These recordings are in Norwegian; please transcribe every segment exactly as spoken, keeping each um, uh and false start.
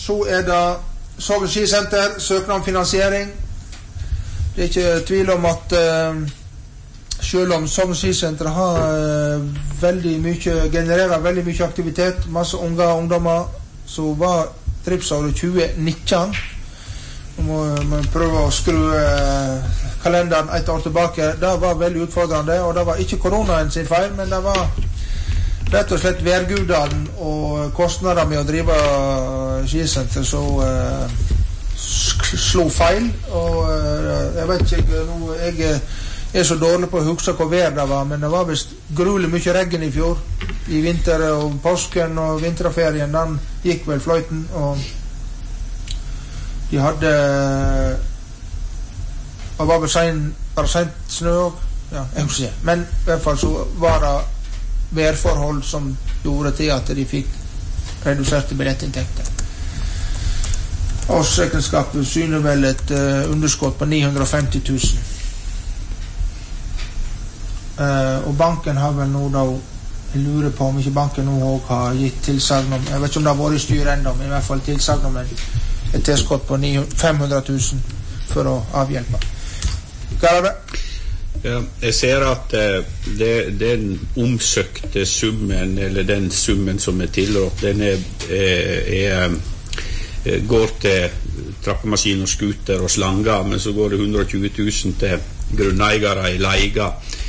så er det Sogn skisenter, søknad om finansiering. Det er ikke tvil om at uh, selv om Sogn skisenter har uh, veldig mye, genererer veldig mye aktivitet, masse unge og ungdommer, så var driftsåret tjue nitten. Nå må man prøve å skru uh, kalenderen et år tilbake. Det var veldig utfordrende, og det var ikke koronaen sin feil, men det var rett og slett værgudene og kostnader med å drive skisenter så uh, slo feil, og uh, jeg vet ikke, nå, jeg er så dårlig på å huske hva vær det var, men det var vist gruelig mye regn i fjor, i vinter og påsken og vinterferien, den gikk vel fløyten, og de hadde og var vel sen, bare sent snø også, ja, jeg husker ikke, men i hvert fall så var det værforhold som gjorde til at de fikk reduserte billettinntekter. Årsregnskapet syner vel et uh, underskott på ni hundre og femti tusen. Uh, og banken har vel nå da, jeg lurer på om ikke banken nå også har gitt tilsagn om, jeg vet ikke om det har vært i styret enda, men i hvert fall tilsagn om et, et tilskott på fem hundre tusen for å avhjelpe. Hva er det? Ja, jeg ser at uh, det, den omsøkte summen, eller den summen som er tilrådt, den er, er, er går til trappemaskin og skuter og slanger, men så går det hundre og tjue tusen til grunneiere i leiga.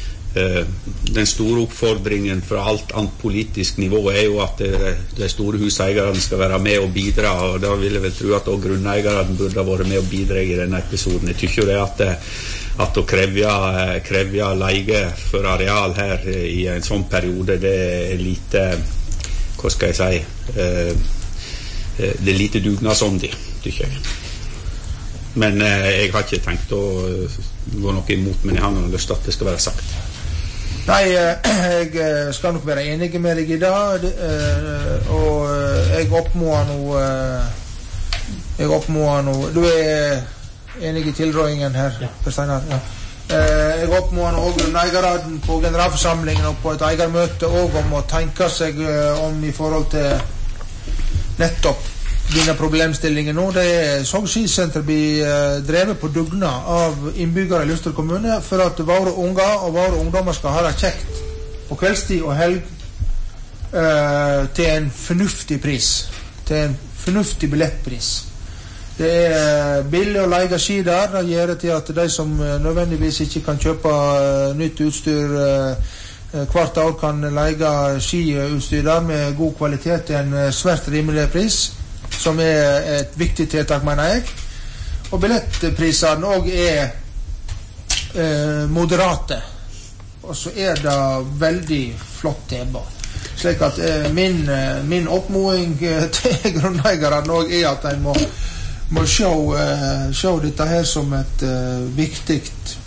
Den store oppfordringen fra alt annet politisk nivå er jo at de store huseierne skal være med og bidra, og da vil jeg vel tro at også grunneierne burde ha vært med og bidra i denne episoden. Jeg tykker jo det at, at å krevja, krevja leie for areal her i en sånn periode, det er lite, hva skal jeg si, eh, det er lite dugnadsåndig, tykker jeg. Men eh, jeg har ikke tenkt å uh, gå noe imot, men jeg har noe lyst til at det skal være sagt. Nei, jeg skal nok være enig med deg i dag, og jeg oppmåer noe, jeg oppmåer noe, du er enig i tilrådingen her, Per Steinar? Ja. Jeg oppmåer noe grunneierne på generalforsamlingen og på et eiermøte og om å tenke seg om i forhold til nettopp dine problemstillinger nå. Det er Sogn skisenter blir eh, drevet på dugna av innbyggere i Luster kommune for at våre unger og våre ungdommer skal ha det kjekt på kveldstid og helg eh, til en fornuftig pris, til en fornuftig billettpris. Det er billig å leie ski der, det gjør det til at de som nødvendigvis ikke kan kjøpe uh, nytt utstyr uh, hvert år kan leie skiutstyr der med god kvalitet til en svært rimelig pris, som er et viktig tiltak, mener jeg. Og billettprisene også er uh, moderate, og så er det veldig flott tilbud. Slik at uh, min, uh, min oppmåing uh, til grunneierne også er at de må må se, uh, se dette her som et uh, viktig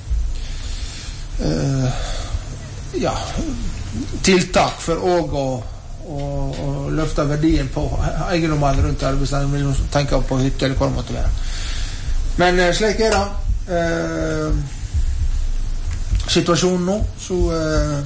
uh, ja, tiltak for også å, å, å løfte verdien på eiendommene rundt der, hvis de vil tenke på hytte eller hva det måtte være. Men uh, slik er det uh, situasjonen nå, så uh,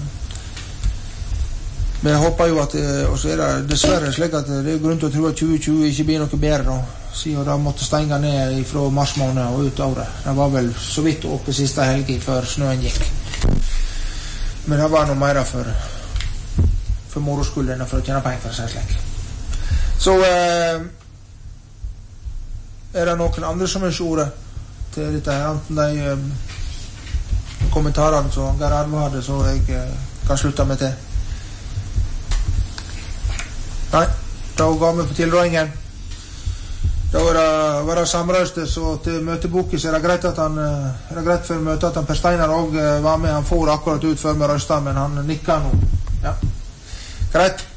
men jeg håper jo at uh, og så er det dessverre slik at det er grunn til å tro at tjue tjue ikke blir noe bedre nå, siden de måtte stenge ned fra mars måned og ut av det. Det var vel så vidt oppe siste helg før snøen gikk. Men det var noe mer for, for moroskulden for å tjene penger for seg slik. Så eh, er det noen andre som er ordet til dette her, enten de eh, kommentarene som Geir Arve hadde, så jeg eh, kan slutte med til. Nei, da ga vi på tilrådingen. Da var det, var det samrøstes, og til møteboken så er det greit at han er det greit for møtet at han Per Steinar også var med. Han får akkurat ut før vi røstet, men han nikker nå. Ja, greit.